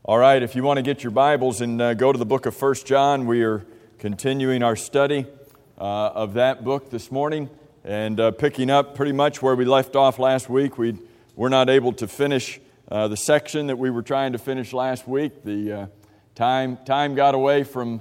All right, if you want to get your Bibles and go to the book of 1 John, we are continuing our study of that book this morning and picking up pretty much where we left off last week. We were not able to finish the section that we were trying to finish last week. The time got away from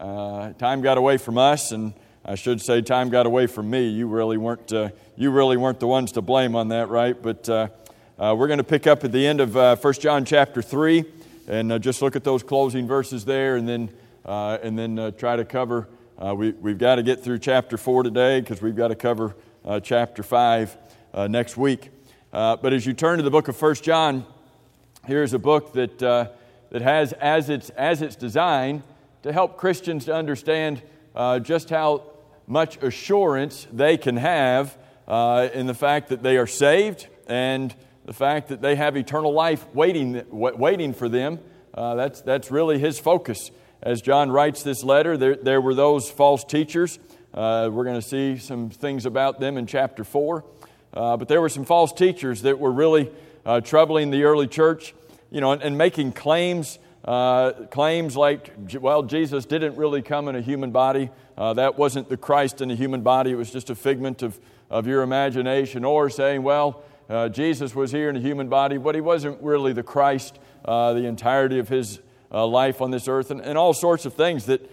us, and I should say time got away from me. You really weren't the ones to blame on that, right? But we're going to pick up at the end of 1 John chapter 3. And just look at those closing verses there, and then try to cover. We've got to get through chapter 4 today because we've got to cover chapter 5 next week. But as you turn to the book of 1 John, here's a book that has as its design to help Christians to understand just how much assurance they can have in the fact that they are saved and the fact that they have eternal life waiting for them. That's really his focus. As John writes this letter, there were those false teachers. We're going to see some things about them in chapter 4. But there were some false teachers that were really troubling the early church, and making claims like, well, Jesus didn't really come in a human body. That wasn't the Christ in a human body. It was just a figment of your imagination. Or saying, well, Jesus was here in a human body, but he wasn't really the Christ the entirety of his life on this earth, and all sorts of things that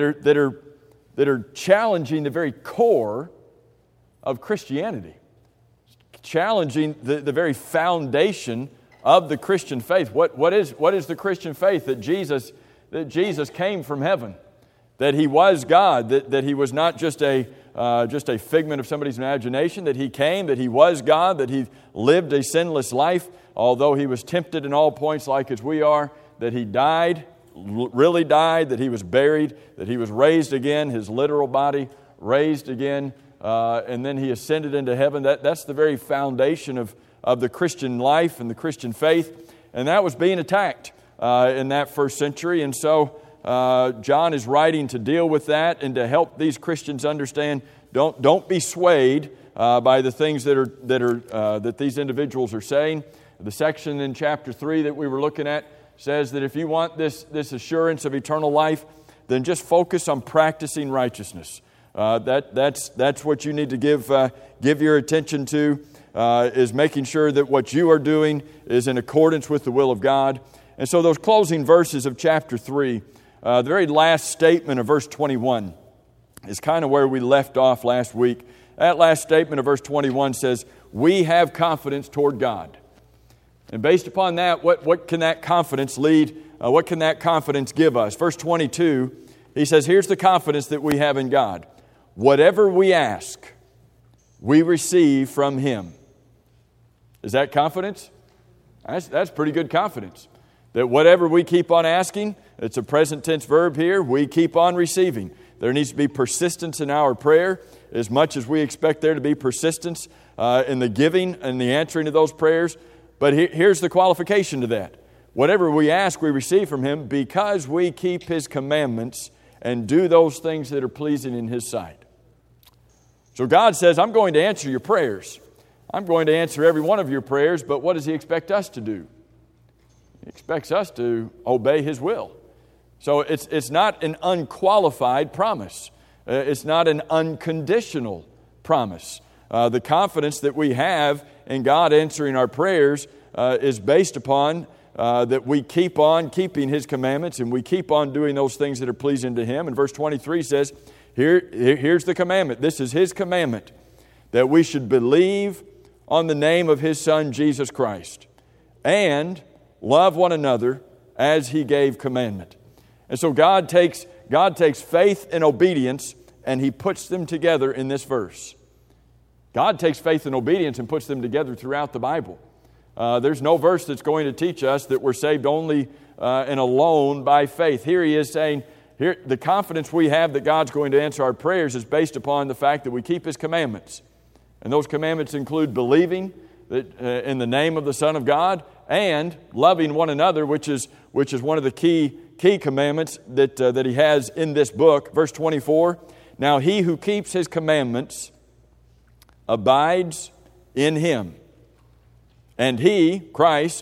are challenging the very core of Christianity, challenging the very foundation of the Christian faith. What is the Christian faith? That Jesus came from heaven, that he was God, that he was not just a figment of somebody's imagination, that he came, that he was God, that he lived a sinless life, although he was tempted in all points like as we are, that he died, really died, that he was buried, that he was raised again, his literal body raised again, and then he ascended into heaven. That's the very foundation of the Christian life and the Christian faith, and that was being attacked in that first century. And so John is writing to deal with that and to help these Christians understand. Don't be swayed by the things that these individuals are saying. The section in chapter 3 that we were looking at says that if you want this assurance of eternal life, then just focus on practicing righteousness. That's what you need to give your attention to, is making sure that what you are doing is in accordance with the will of God. And so those closing verses of chapter 3, the very last statement of verse 21 is kind of where we left off last week. That last statement of verse 21 says, we have confidence toward God. And based upon that, what can that confidence lead? What can that confidence give us? Verse 22, he says, here's the confidence that we have in God. Whatever we ask, we receive from Him. Is that confidence? That's pretty good confidence. That whatever we keep on asking, it's a present tense verb here, we keep on receiving. There needs to be persistence in our prayer, as much as we expect there to be persistence in the giving and the answering of those prayers. But here's the qualification to that. Whatever we ask, we receive from Him because we keep His commandments and do those things that are pleasing in His sight. So God says, I'm going to answer your prayers. I'm going to answer every one of your prayers, but what does He expect us to do? He expects us to obey His will. So it's not an unqualified promise. It's not an unconditional promise. The confidence that we have in God answering our prayers is based upon that we keep on keeping His commandments and we keep on doing those things that are pleasing to Him. And verse 23 says, here's the commandment. This is His commandment, that we should believe on the name of His Son, Jesus Christ, and love one another as He gave commandment. And so God takes faith and obedience and He puts them together in this verse. God takes faith and obedience and puts them together throughout the Bible. There's no verse that's going to teach us that we're saved only and alone by faith. Here He is saying, here, the confidence we have that God's going to answer our prayers is based upon the fact that we keep His commandments. And those commandments include believing that, in the name of the Son of God, and loving one another, which is one of the key commandments that He has in this book. Verse 24, now he who keeps His commandments abides in Him, and He, Christ,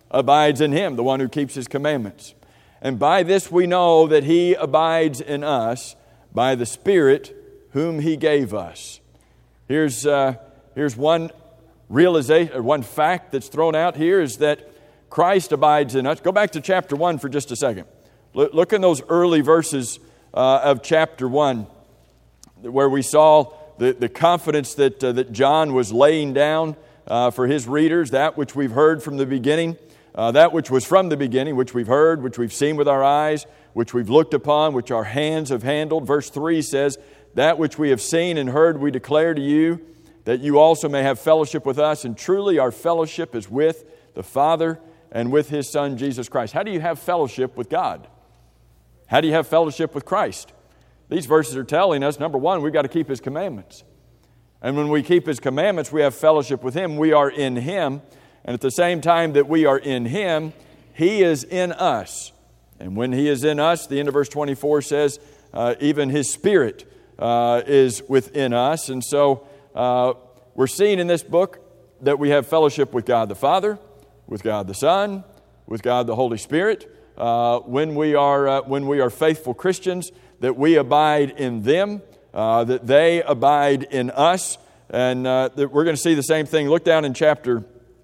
abides in him, the one who keeps his commandments. And by this we know that he abides in us by the Spirit whom he gave us. Here's one realization, or one fact that's thrown out here, is that Christ abides in us. Go back to chapter 1 for just a second. Look in those early verses of chapter 1, where we saw the confidence that John was laying down for his readers, that which we've heard from the beginning, that which was from the beginning, which we've heard, which we've seen with our eyes, which we've looked upon, which our hands have handled. Verse 3 says, that which we have seen and heard we declare to you, that you also may have fellowship with us. And truly our fellowship is with the Father and with his Son, Jesus Christ. How do you have fellowship with God? How do you have fellowship with Christ? These verses are telling us, number one, we've got to keep his commandments. And when we keep his commandments, we have fellowship with him. We are in him. And at the same time that we are in him, he is in us. And when he is in us, the end of verse 24 says, even his Spirit is within us. And so we're seeing in this book that we have fellowship with God the Father, with God the Son, with God the Holy Spirit. When we are faithful Christians, that we abide in them, that they abide in us, and that we're going to see the same thing. Look down in chapter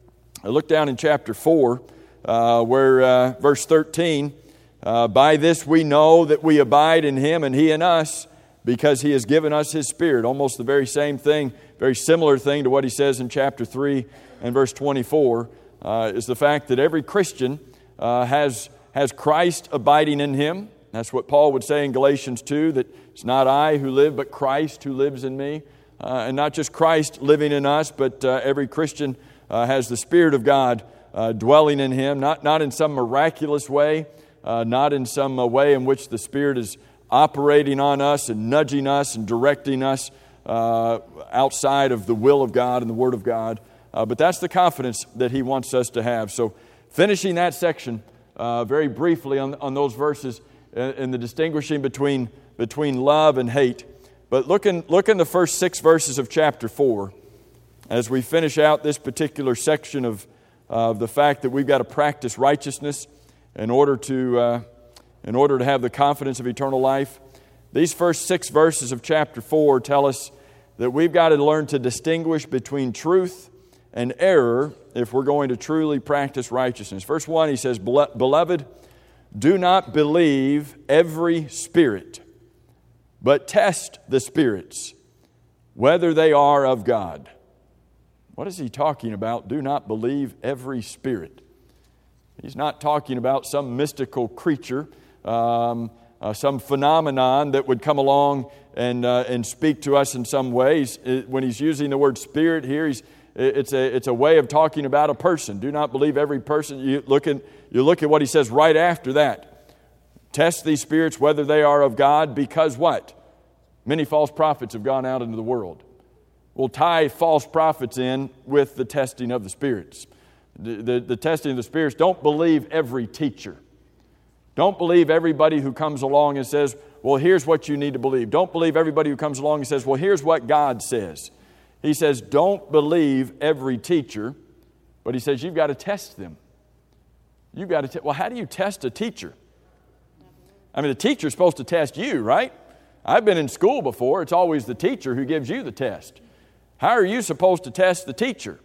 4, where verse 13. By this we know that we abide in him and he in us, because he has given us his Spirit. Almost the very same thing, very similar thing to what he says in chapter 3 and verse 24, is the fact that every Christian has Christ abiding in him. That's what Paul would say in Galatians 2, that it's not I who live, but Christ who lives in me. And not just Christ living in us, but every Christian has the Spirit of God dwelling in him, not in some miraculous way, not in some way in which the Spirit is operating on us and nudging us and directing us outside of the will of God and the Word of God. But that's the confidence that he wants us to have. So finishing that section very briefly on those verses and the distinguishing between love and hate. But look in the first 6 verses of chapter 4 as we finish out this particular section of the fact that we've got to practice righteousness in order to have the confidence of eternal life. These first 6 verses of chapter 4 tell us that we've got to learn to distinguish between truth and error if we're going to truly practice righteousness. Verse 1, he says, Beloved, do not believe every spirit, but test the spirits, whether they are of God. What is he talking about? Do not believe every spirit. He's not talking about some mystical creature, some phenomenon that would come along and speak to us in some ways. When he's using the word spirit here, it's a way of talking about a person. Do not believe every person. You look at what he says right after that. Test these spirits whether they are of God, because what? Many false prophets have gone out into the world. We'll tie false prophets in with the testing of the spirits. The testing of the spirits. Don't believe every teacher. Don't believe everybody who comes along and says, well, here's what you need to believe. Don't believe everybody who comes along and says, well, here's what God says. He says, don't believe every teacher, but he says, you've got to test them. You've got to well, how do you test a teacher? I mean, the teacher's supposed to test you, right? I've been in school before. It's always the teacher who gives you the test. How are you supposed to test the teacher?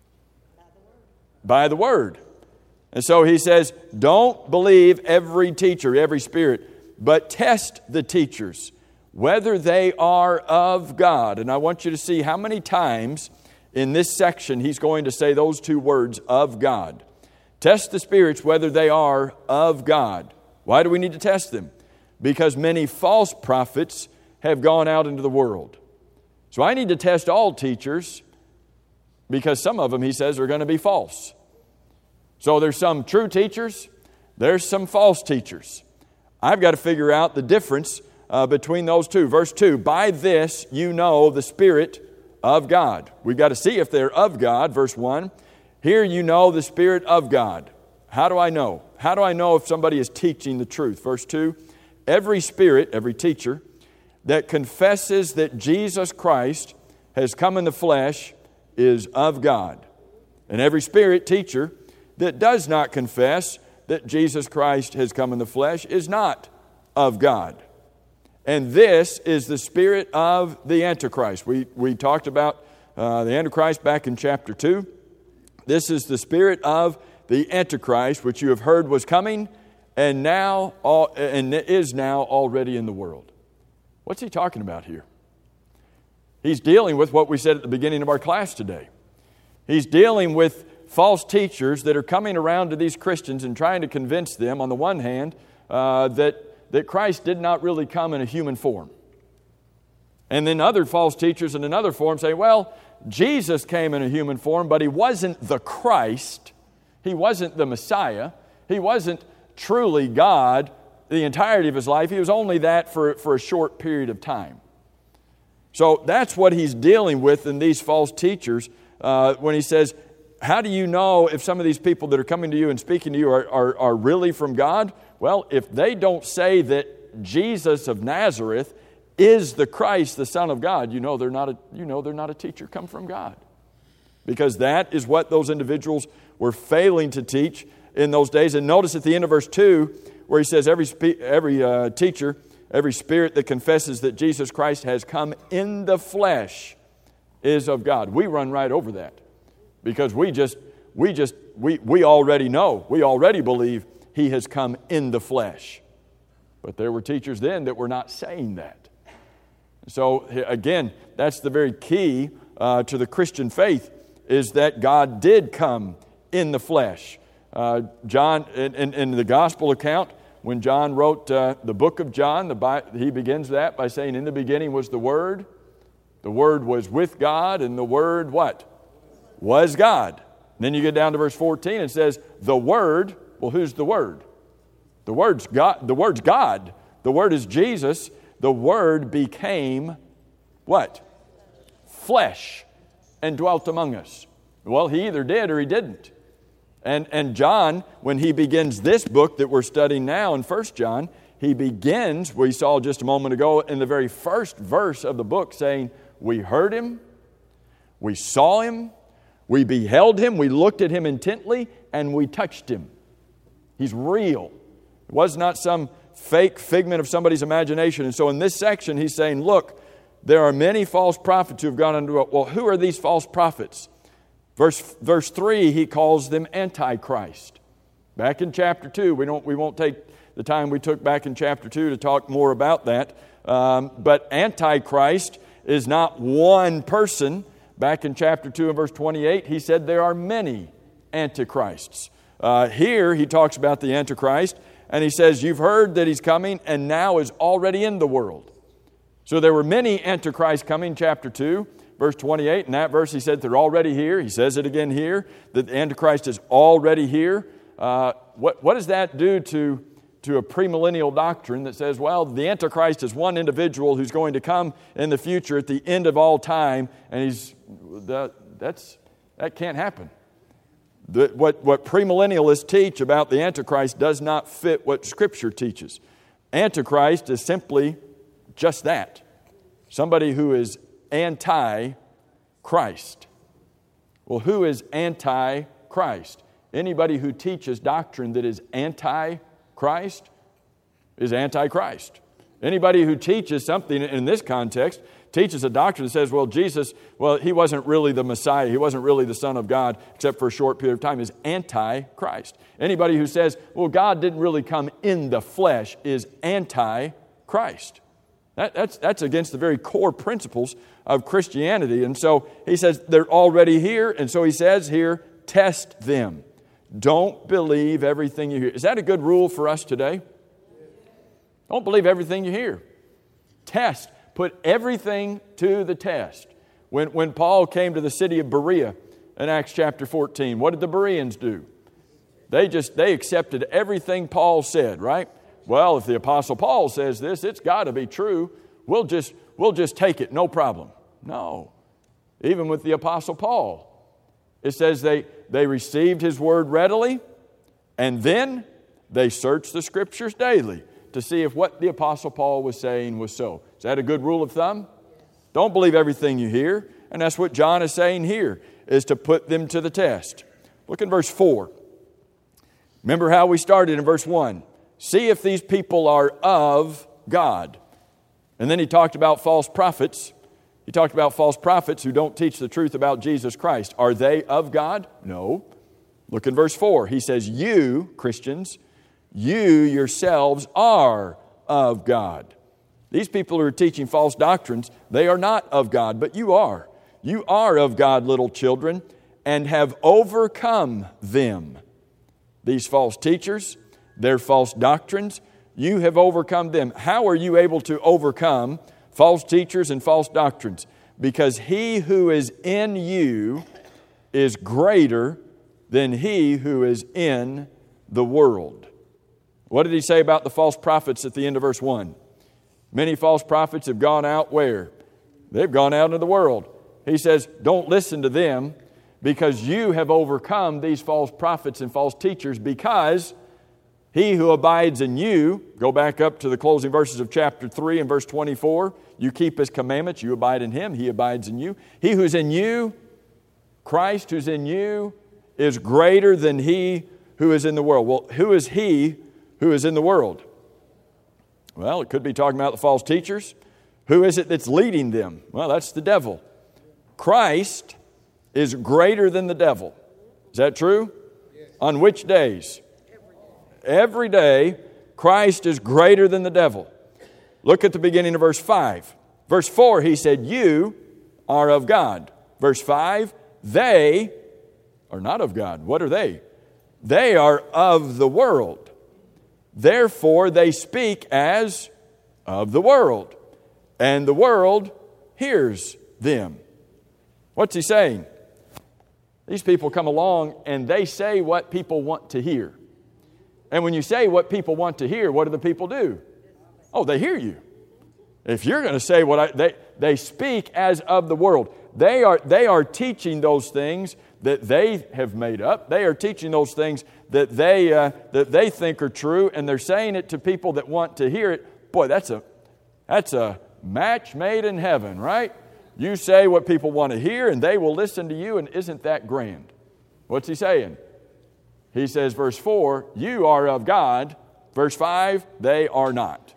By the Word. And so he says, don't believe every teacher, every spirit, but test the teachers, whether they are of God. And I want you to see how many times in this section he's going to say those 2 words, of God. Test the spirits, whether they are of God. Why do we need to test them? Because many false prophets have gone out into the world. So I need to test all teachers, because some of them, he says, are going to be false. So there's some true teachers, there's some false teachers. I've got to figure out the difference between those 2. Verse 2, by this you know the Spirit of God. We've got to see if they're of God. Verse 1, here you know the Spirit of God. How do I know? How do I know if somebody is teaching the truth? Verse 2, every spirit, every teacher, that confesses that Jesus Christ has come in the flesh is of God. And every spirit teacher that does not confess that Jesus Christ has come in the flesh is not of God. And this is the spirit of the Antichrist. We talked about the Antichrist back in chapter 2. This is the spirit of the Antichrist, which you have heard was coming and is now already in the world. What's he talking about here? He's dealing with what we said at the beginning of our class today. He's dealing with false teachers that are coming around to these Christians and trying to convince them, on the one hand, that Christ did not really come in a human form. And then other false teachers in another form say, well, Jesus came in a human form, but He wasn't the Christ. He wasn't the Messiah. He wasn't truly God the entirety of His life. He was only that for a short period of time. So that's what he's dealing with in these false teachers when he says, how do you know if some of these people that are coming to you and speaking to you are really from God? Well, if they don't say that Jesus of Nazareth is the Christ, the Son of God, you know they're not a teacher come from God. Because that is what those individuals were failing to teach in those days. And notice at the end of verse 2 where he says every teacher, every spirit that confesses that Jesus Christ has come in the flesh is of God. We run right over that because we already know, we already believe He has come in the flesh. But there were teachers then that were not saying that. So again, that's the very key to the Christian faith, is that God did come in the flesh. John, in the gospel account, when John wrote the book of John, he begins that by saying, in the beginning was the Word was with God, and the Word what? Was God. And then you get down to verse 14, and it says, the Word, well, who's the Word? The Word's God. The Word's God. The Word is Jesus. The Word became what? Flesh, and dwelt among us. Well, He either did or He didn't. And John, when he begins this book that we're studying now in 1 John, he begins, we saw just a moment ago, in the very first verse of the book saying, we heard Him, we saw Him, we beheld Him, we looked at Him intently, and we touched Him. He's real. It was not some fake figment of somebody's imagination. And so in this section, he's saying, look, there are many false prophets who have gone into it. Well, who are these false prophets? Verse 3, he calls them Antichrist. Back in chapter 2, we won't take the time we took back in chapter 2 to talk more about that. But Antichrist is not one person. Back in chapter 2 and verse 28, he said there are many Antichrists. Here he talks about the Antichrist, and he says, you've heard that he's coming and now is already in the world. So there were many Antichrists coming, chapter 2. Verse 28, in that verse he said they're already here. He says it again here, that the Antichrist is already here. What does that do to a premillennial doctrine that says, well, the Antichrist is one individual who's going to come in the future at the end of all time, and that can't happen. What premillennialists teach about the Antichrist does not fit what Scripture teaches. Antichrist is simply just that. Somebody who is anti-Christ. Well, who is anti-Christ? Anybody who teaches doctrine that is anti-Christ is anti-Christ. Anybody who teaches something in this context, teaches a doctrine that says, well, Jesus, He wasn't really the Messiah, He wasn't really the Son of God, except for a short period of time, is anti-Christ. Anybody who says, well, God didn't really come in the flesh is anti-Christ. That's against the very core principles of Christianity. And so he says they're already here. And so he says here, test them. Don't believe everything you hear. Is that a good rule for us today? Don't believe everything you hear. Test. Put everything to the test. When Paul came to the city of Berea in Acts chapter 14, what did the Bereans do? They accepted everything Paul said, right? Well, if the Apostle Paul says this, it's got to be true. We'll just take it, no problem. No. Even with the Apostle Paul, it says they received his word readily, and then they searched the Scriptures daily to see if what the Apostle Paul was saying was so. Is that a good rule of thumb? Don't believe everything you hear. And that's what John is saying here, is to put them to the test. Look in verse 4. Remember how we started in verse 1. See if these people are of God. And then he talked about false prophets. He talked about false prophets who don't teach the truth about Jesus Christ. Are they of God? No. Look in verse 4. He says, you, Christians, you yourselves are of God. These people who are teaching false doctrines, they are not of God, but you are. You are of God, little children, and have overcome them. These false teachers, their false doctrines, you have overcome them. How are you able to overcome false teachers and false doctrines? Because he who is in you is greater than he who is in the world. What did he say about the false prophets at the end of verse 1? Many false prophets have gone out where? They've gone out into the world. He says, don't listen to them because you have overcome these false prophets and false teachers, because he who abides in you, go back up to the closing verses of chapter 3 and verse 24, you keep his commandments, you abide in him, he abides in you. He who's in you, Christ who's in you, is greater than he who is in the world. Well, who is he who is in the world? Well, it could be talking about the false teachers. Who is it that's leading them? Well, that's the devil. Christ is greater than the devil. Is that true? Yes. On which days? Every day, Christ is greater than the devil. Look at the beginning of verse 5. Verse 4, he said, you are of God. Verse 5, they are not of God. What are they? They are of the world. Therefore, they speak as of the world, and the world hears them. What's he saying? These people come along and they say what people want to hear. And when you say what people want to hear, what do the people do? Oh, they hear you. If you're going to say they speak as of the world. They are teaching those things that they have made up. They are teaching those things that they think are true, and they're saying it to people that want to hear it. Boy, that's a match made in heaven, right? You say what people want to hear, and they will listen to you, and isn't that grand? What's he saying? He says, verse 4, you are of God. Verse 5, they are not.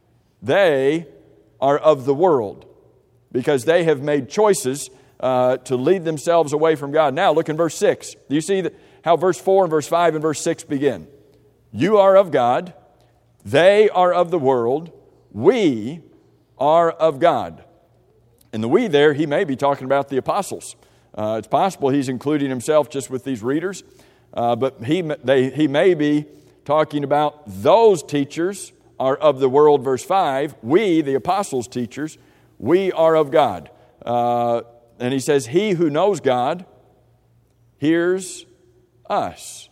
They are of the world, because they have made choices to lead themselves away from God. Now look in verse 6. Do you see how verse 4 and verse 5 and verse 6 begin? You are of God. They are of the world. We are of God. And the we there, he may be talking about the apostles. It's possible he's including himself just with these readers. But he may be talking about those teachers are of the world, verse 5. We, the apostles' teachers, we are of God. And he says, he who knows God hears us.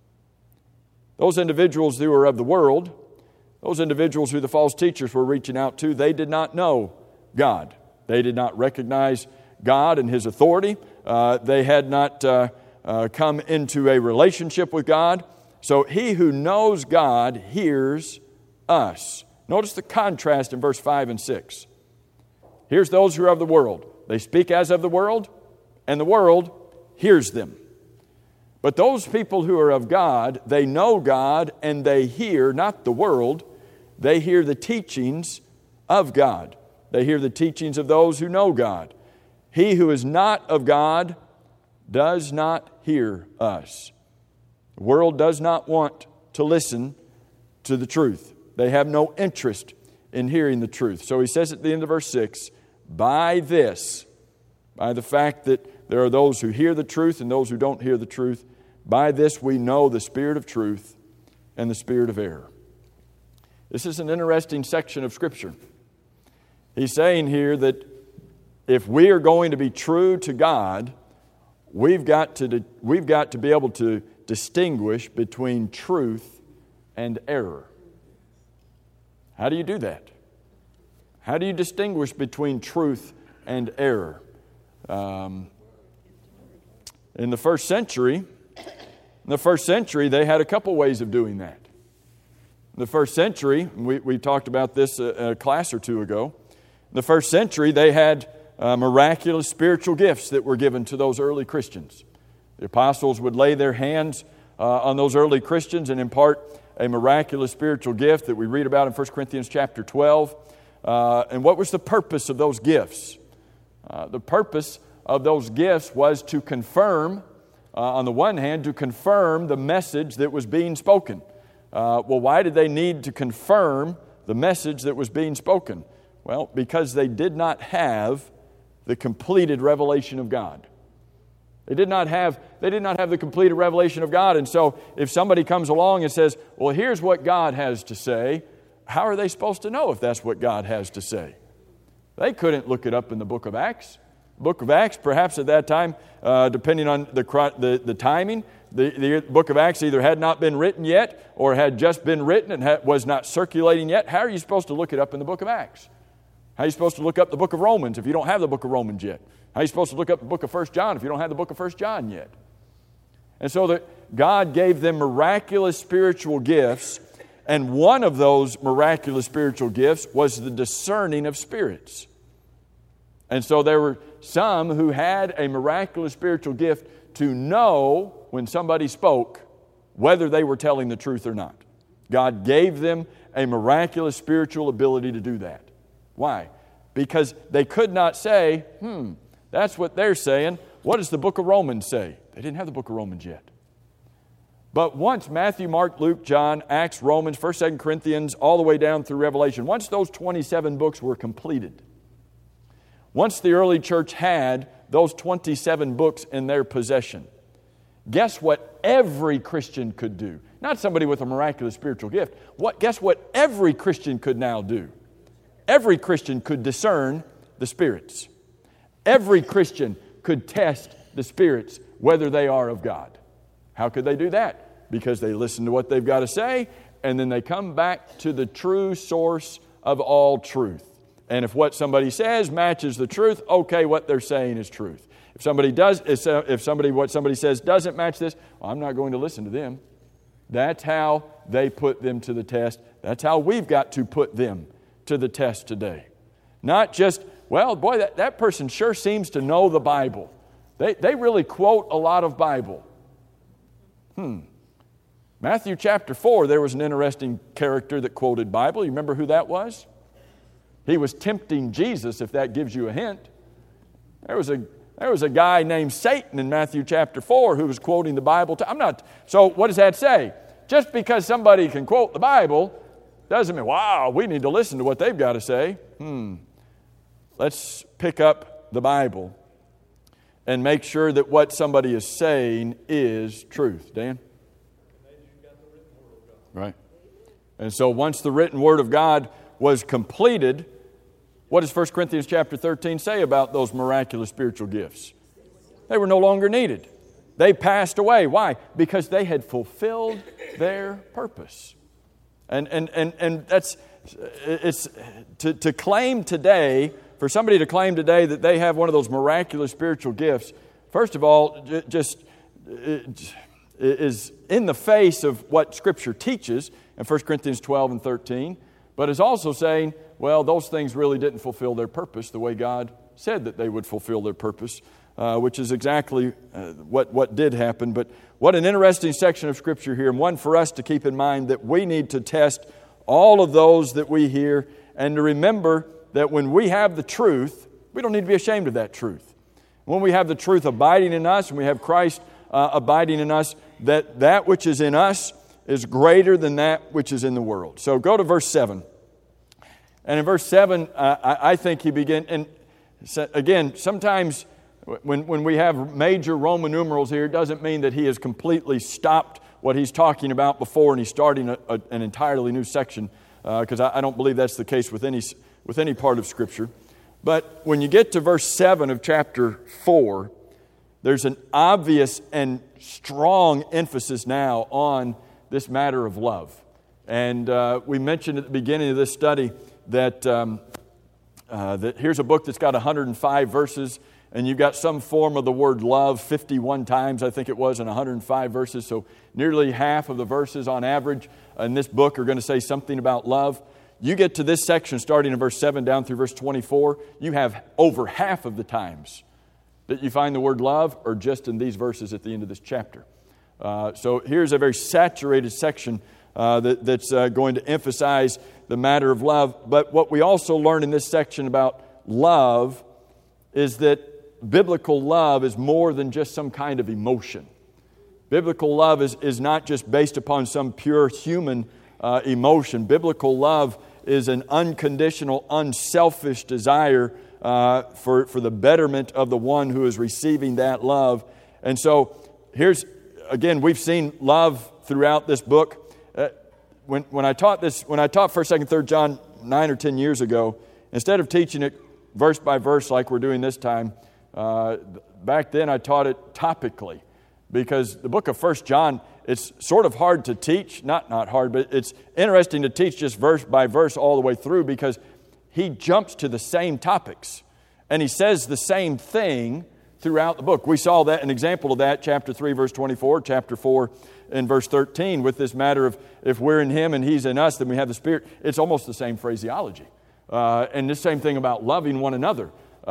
Those individuals who are of the world, those individuals who the false teachers were reaching out to, they did not know God. They did not recognize God and his authority. They had not come into a relationship with God. So he who knows God hears us. Notice the contrast in verse 5 and 6. Here's those who are of the world. They speak as of the world, and the world hears them. But those people who are of God, they know God, and they hear, not the world, they hear the teachings of God. They hear the teachings of those who know God. He who is not of God does not hear us. The world does not want to listen to the truth. They have no interest in hearing the truth. So he says at the end of verse 6, by this, by the fact that there are those who hear the truth and those who don't hear the truth, by this we know the spirit of truth and the spirit of error. This is an interesting section of Scripture. He's saying here that if we are going to be true to God, we've got to be able to distinguish between truth and error. How do you do that? How do you distinguish between truth and error? In the first century, they had a couple ways of doing that. In the first century, we talked about this a class or two ago. In the first century, they had miraculous spiritual gifts that were given to those early Christians. The apostles would lay their hands on those early Christians and impart a miraculous spiritual gift that we read about in 1 Corinthians chapter 12. And what was the purpose of those gifts? The purpose of those gifts was to confirm, on the one hand, to confirm the message that was being spoken. Well, why did they need to confirm the message that was being spoken? Well, because they did not have the completed revelation of God. They did not have the completed revelation of God. And so if somebody comes along and says, well, here's what God has to say, how are they supposed to know if that's what God has to say? They couldn't look it up in the book of Acts. The book of Acts, perhaps at that time, depending on the timing, the book of Acts either had not been written yet or had just been written and was not circulating yet. How are you supposed to look it up in the book of Acts? How are you supposed to look up the book of Romans if you don't have the book of Romans yet? How are you supposed to look up the book of 1 John if you don't have the book of 1 John yet? And so that God gave them miraculous spiritual gifts, and one of those miraculous spiritual gifts was the discerning of spirits. And so there were some who had a miraculous spiritual gift to know when somebody spoke whether they were telling the truth or not. God gave them a miraculous spiritual ability to do that. Why? Because they could not say, that's what they're saying. What does the book of Romans say? They didn't have the book of Romans yet. But once Matthew, Mark, Luke, John, Acts, Romans, 1st, 2nd Corinthians, all the way down through Revelation, once those 27 books were completed, once the early church had those 27 books in their possession, guess what every Christian could do? Not somebody with a miraculous spiritual gift. Guess what every Christian could now do? Every Christian could discern the spirits. Every Christian could test the spirits whether they are of God. How could they do that? Because they listen to what they've got to say, and then they come back to the true source of all truth. And if what somebody says matches the truth, okay, what they're saying is truth. What somebody says doesn't match this, well, I'm not going to listen to them. That's how they put them to the test. That's how we've got to put them to the test today. Not just, well, boy, that person sure seems to know the Bible. They really quote a lot of Bible. Matthew chapter 4, there was an interesting character that quoted Bible. You remember who that was? He was tempting Jesus, if that gives you a hint. There was a guy named Satan in Matthew chapter 4 who was quoting the Bible. So what does that say? Just because somebody can quote the Bible doesn't mean, wow, we need to listen to what they've got to say. Let's pick up the Bible and make sure that what somebody is saying is truth. Dan? Right. And so once the written Word of God was completed, what does 1 Corinthians chapter 13 say about those miraculous spiritual gifts? They were no longer needed. They passed away. Why? Because they had fulfilled their purpose. And that's it's to claim today, for somebody to claim today that they have one of those miraculous spiritual gifts, first of all, just is in the face of what Scripture teaches in 1 Corinthians 12 and 13, but is also saying, well, those things really didn't fulfill their purpose the way God said that they would fulfill their purpose, which is exactly what did happen. But what an interesting section of Scripture here, and one for us to keep in mind that we need to test all of those that we hear, and to remember that when we have the truth, we don't need to be ashamed of that truth. When we have the truth abiding in us, and we have Christ abiding in us, that which is in us is greater than that which is in the world. So go to verse 7. And in verse 7, I think he begins, and again, sometimes when we have major Roman numerals here, it doesn't mean that he has completely stopped what he's talking about before and he's starting an entirely new section, because I don't believe that's the case with any part of Scripture. But when you get to verse 7 of chapter 4, there's an obvious and strong emphasis now on this matter of love. And we mentioned at the beginning of this study that here's a book that's got 105 verses, and you've got some form of the word love 51 times, I think it was, in 105 verses. So nearly half of the verses on average in this book are going to say something about love. You get to this section starting in verse 7 down through verse 24, you have over half of the times that you find the word love are just in these verses at the end of this chapter. So here's a very saturated section that's going to emphasize the matter of love. But what we also learn in this section about love is that biblical love is more than just some kind of emotion. Biblical love is not just based upon some pure human emotion. Biblical love is an unconditional, unselfish desire for the betterment of the one who is receiving that love. And so here's, again, we've seen love throughout this book. When I taught 1st, 2nd, 3rd John 9 or 10 years ago, instead of teaching it verse by verse like we're doing this time, back then I taught it topically, because the book of 1st John, it's sort of hard to teach, not hard, but it's interesting to teach just verse by verse all the way through, because he jumps to the same topics and he says the same thing throughout the book. We saw that, an example of that, chapter 3, verse 24, chapter 4, and verse 13, with this matter of if we're in Him and He's in us, then we have the Spirit. It's almost the same phraseology. And the same thing about loving one another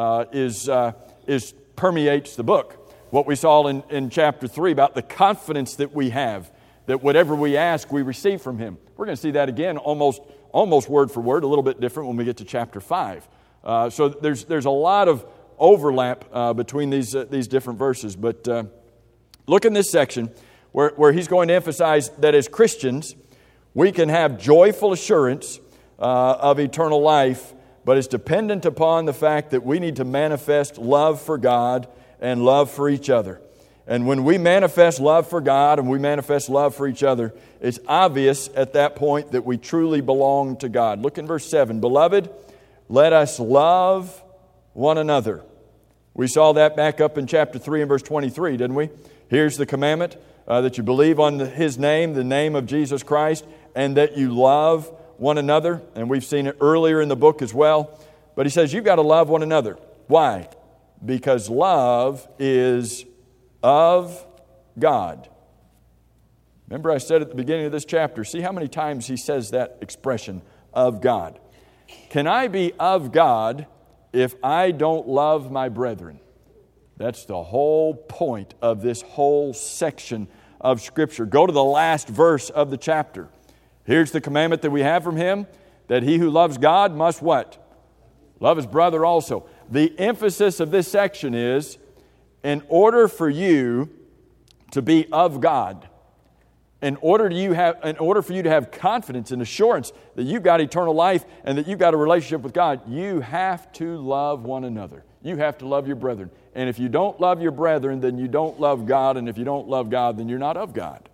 permeates the book. What we saw in chapter 3 about the confidence that we have, that whatever we ask, we receive from Him. We're going to see that again almost word for word, a little bit different when we get to chapter 5. So there's a lot of overlap between these different verses. But look in this section where he's going to emphasize that as Christians, we can have joyful assurance of eternal life, but it's dependent upon the fact that we need to manifest love for God and love for each other. And when we manifest love for God and we manifest love for each other, it's obvious at that point that we truly belong to God. Look in verse 7. Beloved, let us love one another. We saw that back up in chapter 3 and verse 23, didn't we? Here's the commandment, that you believe on His name, the name of Jesus Christ, and that you love one another. And we've seen it earlier in the book as well. But he says you've got to love one another. Why? Because love is of God. Remember I said at the beginning of this chapter, see how many times he says that expression, of God. Can I be of God if I don't love my brethren? That's the whole point of this whole section of Scripture. Go to the last verse of the chapter. Here's the commandment that we have from Him, that he who loves God must what? Love his brother also. The emphasis of this section is, in order for you to be of God, in order for you to have confidence and assurance that you've got eternal life and that you've got a relationship with God, you have to love one another. You have to love your brethren. And if you don't love your brethren, then you don't love God. And if you don't love God, then you're not of God.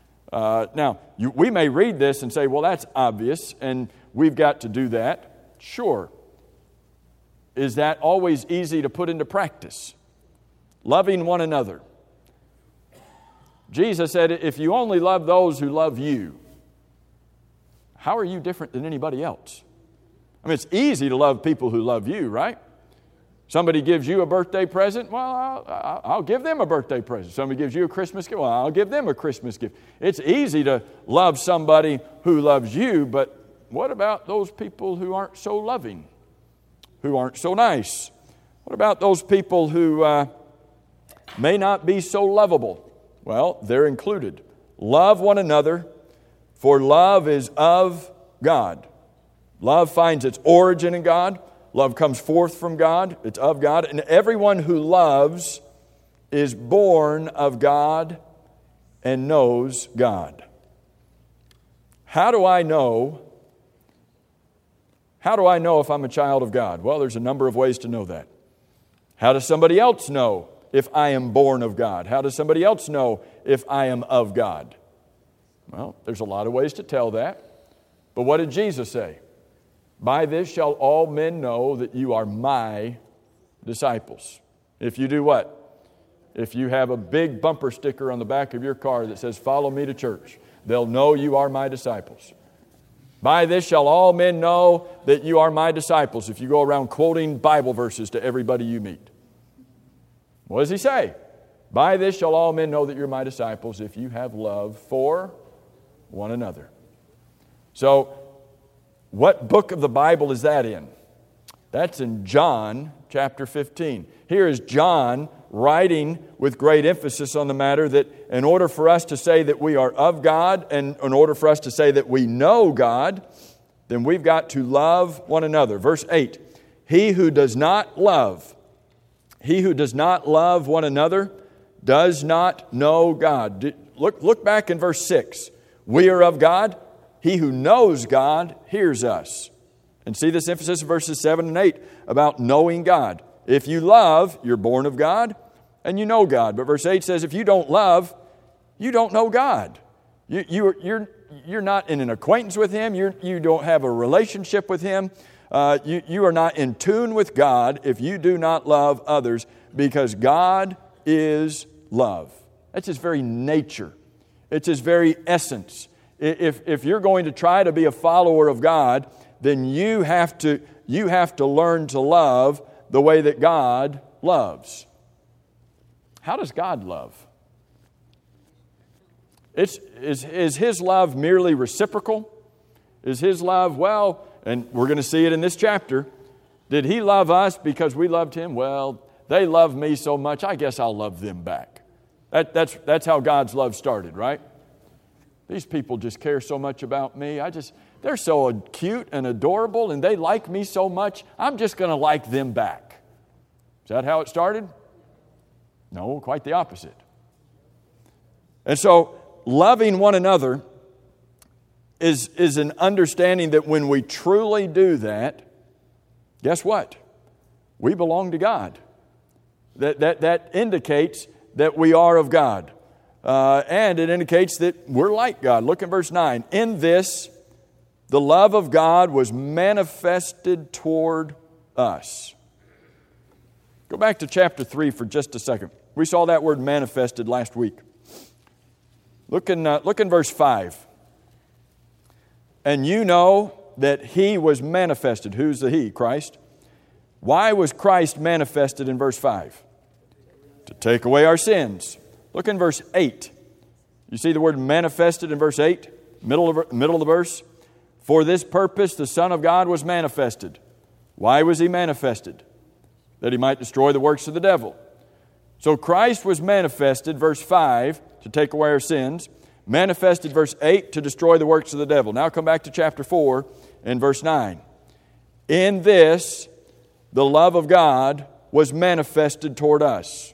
We may read this and say, well, that's obvious, and we've got to do that. Sure. Is that always easy to put into practice? Loving one another. Jesus said, if you only love those who love you, how are you different than anybody else? I mean, it's easy to love people who love you, right? Somebody gives you a birthday present, well, I'll give them a birthday present. Somebody gives you a Christmas gift, well, I'll give them a Christmas gift. It's easy to love somebody who loves you, but what about those people who aren't so loving, who aren't so nice? What about those people who may not be so lovable? Well, they're included. Love one another, for love is of God. Love finds its origin in God. Love comes forth from God. It's of God. And everyone who loves is born of God and knows God. How do I know if I'm a child of God? Well, there's a number of ways to know that. How does somebody else know if I am born of God? How does somebody else know if I am of God? Well, there's a lot of ways to tell that. But what did Jesus say? By this shall all men know that you are my disciples. If you do what? If you have a big bumper sticker on the back of your car that says, follow me to church, they'll know you are my disciples. By this shall all men know that you are my disciples, if you go around quoting Bible verses to everybody you meet. What does he say? By this shall all men know that you're my disciples, if you have love for one another. So, what book of the Bible is that in? That's in John chapter 15. Here is John writing with great emphasis on the matter that in order for us to say that we are of God and in order for us to say that we know God, then we've got to love one another. Verse 8, he who does not love one another does not know God. Look back in verse 6. We are of God. He who knows God hears us. And see this emphasis in verses 7 and 8 about knowing God. If you love, you're born of God and you know God. But verse 8 says if you don't love, you don't know God. You're not in an acquaintance with Him. You don't have a relationship with Him. You are not in tune with God if you do not love others, because God is love. That's His very nature. It's His very essence. If you're going to try to be a follower of God, then you have to learn to love the way that God loves. How does God love? Is His love merely reciprocal? Is His love, well, and we're going to see it in this chapter, did He love us because we loved Him? Well, they love me so much, I guess I'll love them back. That's how God's love started, right? These people just care so much about me. They're so cute and adorable and they like me so much, I'm just going to like them back. Is that how it started? No, quite the opposite. And so, loving one another is an understanding that when we truly do that, guess what? We belong to God. That indicates that we are of God. And it indicates that we're like God. Look at verse 9. In this, the love of God was manifested toward us. Go back to chapter 3 for just a second. We saw that word manifested last week. Look in verse 5. And you know that He was manifested. Who's the He? Christ. Why was Christ manifested in verse 5? To take away our sins. Look in verse 8. You see the word manifested in verse 8? Middle of the verse. For this purpose the Son of God was manifested. Why was He manifested? That He might destroy the works of the devil. So Christ was manifested, verse 5, to take away our sins. Manifested, verse 8, to destroy the works of the devil. Now come back to chapter 4 and verse 9. In this, the love of God was manifested toward us.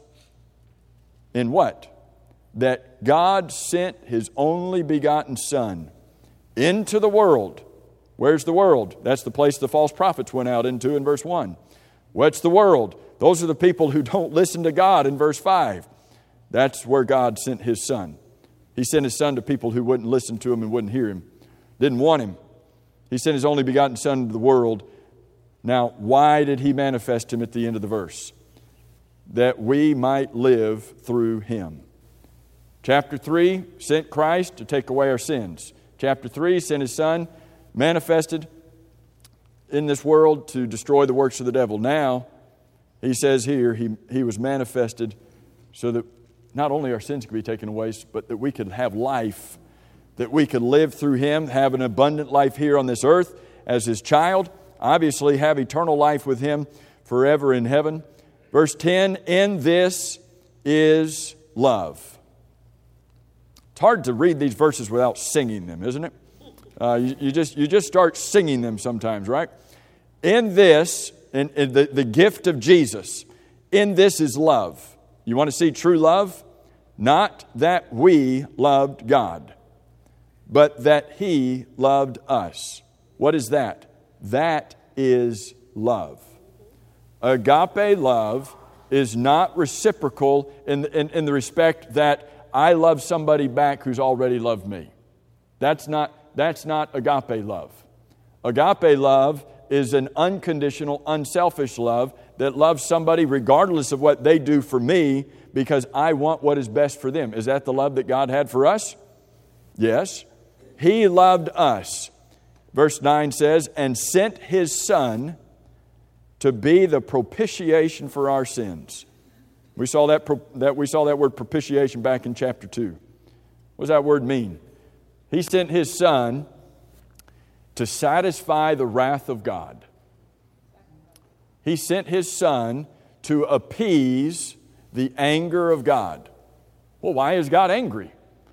In what? That God sent His only begotten Son into the world. Where's the world? That's the place the false prophets went out into in verse 1. What's the world? Those are the people who don't listen to God in verse 5. That's where God sent His Son. He sent His Son to people who wouldn't listen to Him and wouldn't hear Him, didn't want Him. He sent His only begotten Son into the world. Now, why did He manifest Him at the end of the verse? That we might live through Him. Chapter 3 sent Christ to take away our sins. Chapter 3 sent His Son, manifested in this world to destroy the works of the devil. Now, He says here, He was manifested so that not only our sins could be taken away, but that we could have life, that we could live through Him, have an abundant life here on this earth as His child, obviously have eternal life with Him forever in heaven. Verse 10, in this is love. It's hard to read these verses without singing them, isn't it? You just start singing them sometimes, right? In this, in the gift of Jesus, in this is love. You want to see true love? Not that we loved God, but that He loved us. What is that? That is love. Agape love is not reciprocal in the respect that I love somebody back who's already loved me. That's not agape love. Agape love is an unconditional, unselfish love that loves somebody regardless of what they do for me because I want what is best for them. Is that the love that God had for us? Yes. He loved us. Verse 9 says, and sent His Son to be the propitiation for our sins. We saw that word propitiation back in chapter 2. What does that word mean? He sent His Son to satisfy the wrath of God. He sent His Son to appease the anger of God. Well, why is God angry?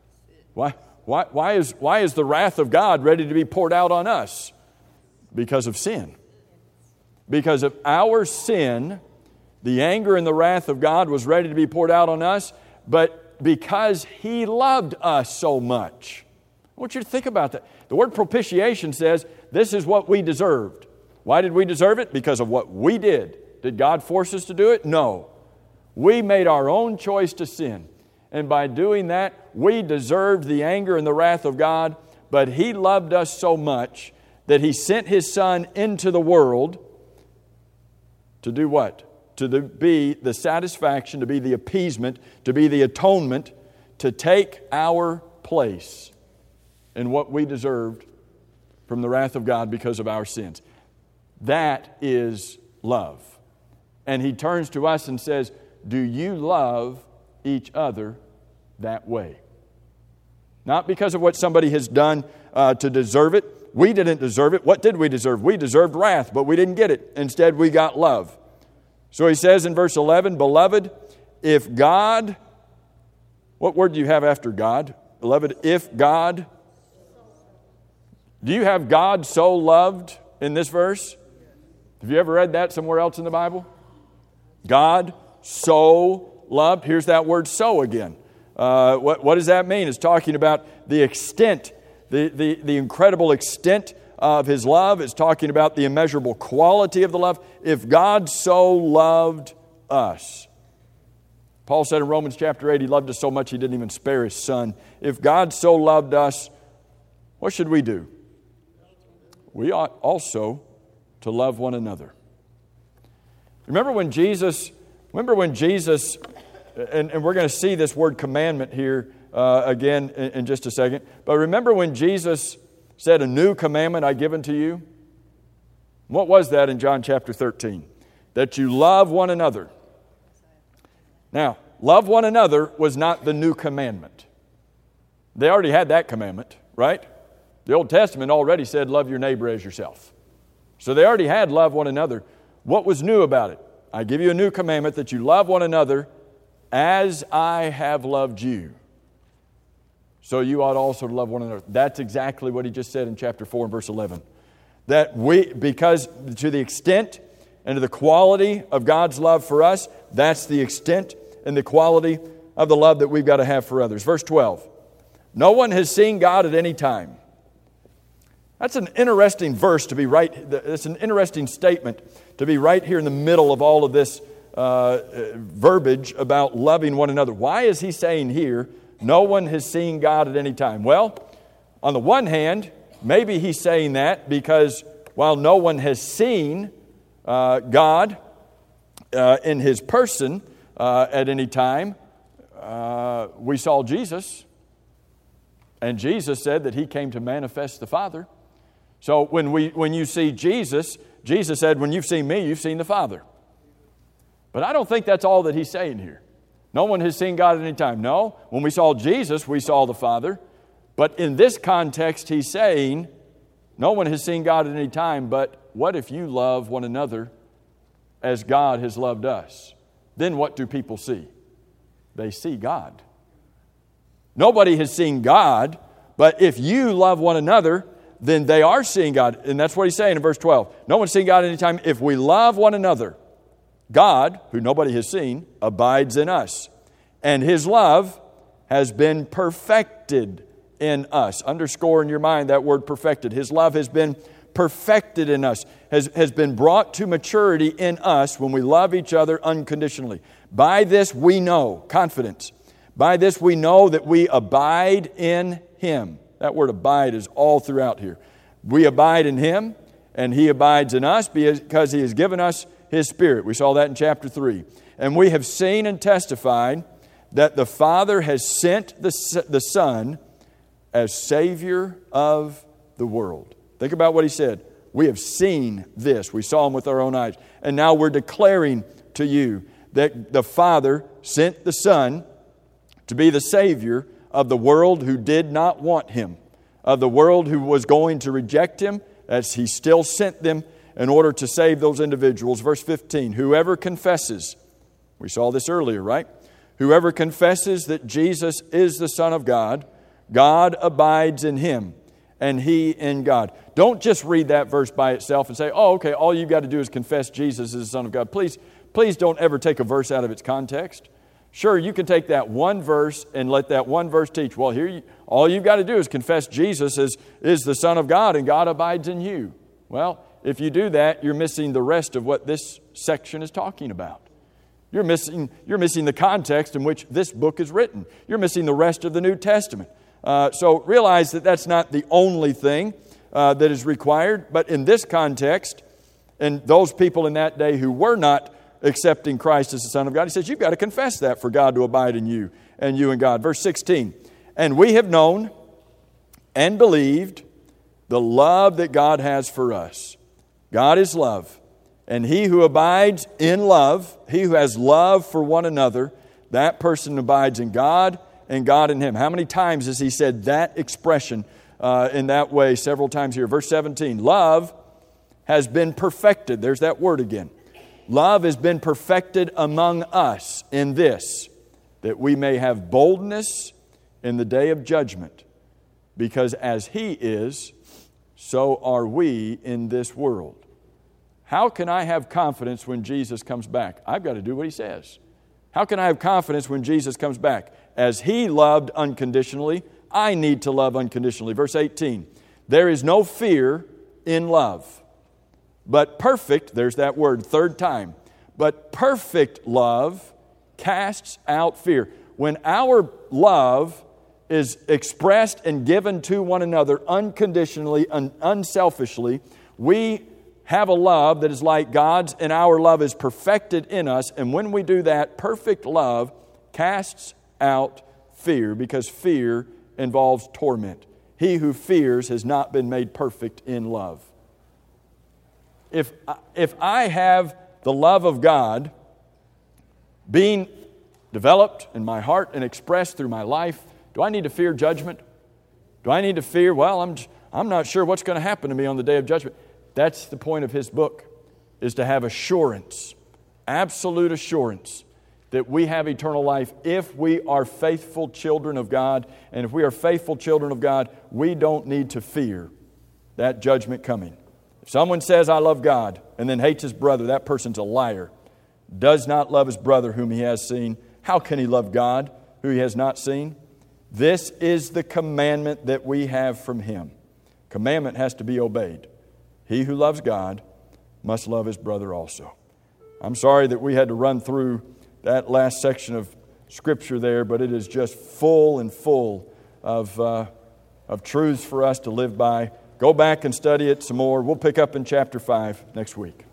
Why is the wrath of God ready to be poured out on us? Because of sin. Because of our sin, the anger and the wrath of God was ready to be poured out on us, but because He loved us so much. I want you to think about that. The word propitiation says this is what we deserved. Why did we deserve it? Because of what we did. Did God force us to do it? No. We made our own choice to sin. And by doing that, we deserved the anger and the wrath of God, but He loved us so much that He sent His Son into the world to do what? To be the satisfaction, to be the appeasement, to be the atonement, to take our place in what we deserved from the wrath of God because of our sins. That is love. And He turns to us and says, do you love each other that way? Not because of what somebody has done to deserve it. We didn't deserve it. What did we deserve? We deserved wrath, but we didn't get it. Instead, we got love. So he says in verse 11, Beloved, if God, what word do you have after God? Beloved, if God, do you have God so loved in this verse? Have you ever read that somewhere else in the Bible? God so loved. Here's that word so again. What does that mean? It's talking about the extent, the incredible extent of His love. It's talking about the immeasurable quality of the love. If God so loved us. Paul said in Romans chapter 8, He loved us so much He didn't even spare His Son. If God so loved us, what should we do? We ought also to love one another. Remember when Jesus, and we're going to see this word commandment here again in just a second. But remember when Jesus said, a new commandment I give unto you? What was that in John chapter 13? That you love one another. Now, love one another was not the new commandment. They already had that commandment, right? The Old Testament already said, love your neighbor as yourself. So they already had love one another. What was new about it? I give you a new commandment that you love one another as I have loved you. So you ought also to love one another. That's exactly what He just said in chapter 4 and verse 11. That because to the extent and to the quality of God's love for us, that's the extent and the quality of the love that we've got to have for others. Verse 12. No one has seen God at any time. That's an interesting verse to be right. It's an interesting statement to be right here in the middle of all of this verbiage about loving one another. Why is he saying here, no one has seen God at any time? Well, on the one hand, maybe he's saying that because while no one has seen God in His person at any time, we saw Jesus. And Jesus said that He came to manifest the Father. So when you see Jesus, Jesus said, when you've seen me, you've seen the Father. But I don't think that's all that He's saying here. No one has seen God at any time. No, when we saw Jesus, we saw the Father. But in this context, He's saying, no one has seen God at any time, but what if you love one another as God has loved us? Then what do people see? They see God. Nobody has seen God, but if you love one another, then they are seeing God. And that's what He's saying in verse 12. No one's seen God at any time. If we love one another, God, who nobody has seen, abides in us. And His love has been perfected in us. Underscore in your mind that word perfected. His love has been perfected in us, has been brought to maturity in us when we love each other unconditionally. By this we know, confidence. By this we know that we abide in Him. That word abide is all throughout here. We abide in Him, and He abides in us because He has given us His Spirit. We saw that in chapter 3. And we have seen and testified that the Father has sent the Son as Savior of the world. Think about what He said. We have seen this. We saw Him with our own eyes. And now we're declaring to you that the Father sent the Son to be the Savior of the world who did not want Him, of the world who was going to reject Him, as He still sent them in order to save those individuals. Verse 15, whoever confesses, We saw this earlier, right? Whoever confesses that Jesus is the Son of God, God abides in him, and he in God. Don't just read that verse by itself and say, oh, okay, all you've got to do is confess Jesus is the Son of God. Please don't ever take a verse out of its context. Sure, you can take that one verse and let that one verse teach. Well, all you've got to do is confess Jesus is the Son of God and God abides in you. Well, if you do that, you're missing the rest of what this section is talking about. You're missing the context in which this book is written. You're missing the rest of the New Testament. So realize that that's not the only thing that is required. But in this context, and those people in that day who were not accepting Christ as the Son of God, he says, you've got to confess that for God to abide in you and you in God. Verse 16, and we have known and believed the love that God has for us. God is love. And he who abides in love, he who has love for one another, that person abides in God and God in him. How many times has he said that expression in that way? Several times here. Verse 17, love has been perfected. There's that word again. Love has been perfected among us in this, that we may have boldness in the day of judgment. Because as he is, so are we in this world. How can I have confidence when Jesus comes back? I've got to do what he says. How can I have confidence when Jesus comes back? As he loved unconditionally, I need to love unconditionally. Verse 18, there is no fear in love, but perfect, there's that word, third time, but perfect love casts out fear. When our love is expressed and given to one another unconditionally and unselfishly, we have a love that is like God's, and our love is perfected in us. And when we do that, perfect love casts out fear, because fear involves torment. He who fears has not been made perfect in love. If I have the love of God being developed in my heart and expressed through my life, do I need to fear judgment? Do I need to fear, well, I'm not sure what's going to happen to me on the day of judgment? That's the point of his book, is to have assurance, absolute assurance, that we have eternal life if we are faithful children of God. And if we are faithful children of God, we don't need to fear that judgment coming. If someone says, I love God, and then hates his brother, that person's a liar. Does not love his brother whom he has seen. How can he love God who he has not seen? This is the commandment that we have from him. Commandment has to be obeyed. He who loves God must love his brother also. I'm sorry that we had to run through that last section of Scripture there, but it is just full and full of truths for us to live by. Go back and study it some more. We'll pick up in chapter 5 next week.